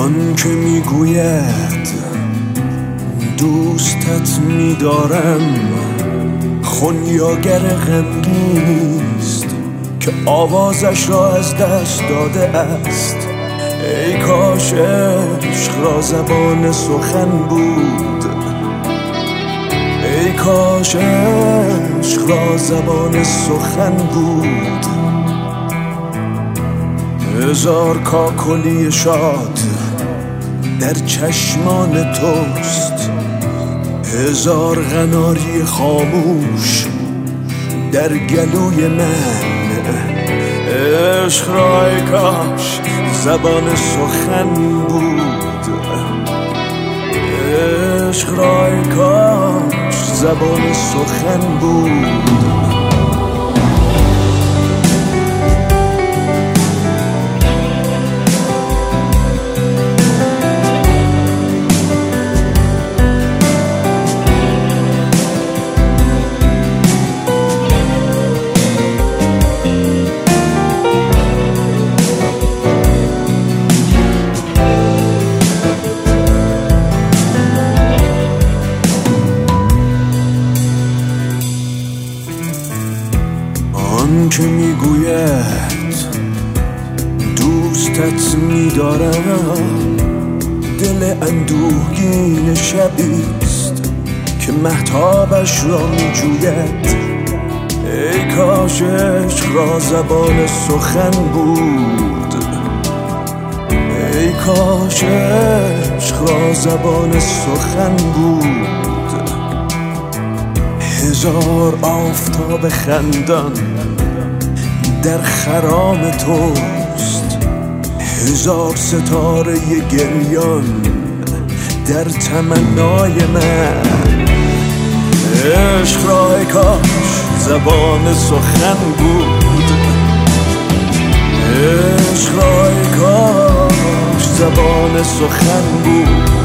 آن که میگوید دوستت میدارم خونیاگر غمگینیست که آوازش را از دست داده است. ای کاش عشق را زبان سخن بود، ای کاش عشق را زبان سخن بود. هزار کاکلی شاد در چشمان توست، هزار قناری خاموش در گلوی من. عشق را ای کاش زبان سخن بود، عشق را ای کاش زبان سخن بود. آن که میگوید دوستت میدارم دل اندوهگین شبیست که مهتابش را میجوید. ای کاش عشق را زبان سخن بود، ای کاش عشق را زبان سخن بود. هزار آفتاب خندان در خرام توست، هزار ستاره گریان در تمنای من. عشق را ای کاش زبان سخن بود، عشق را ای کاش زبان سخن بود.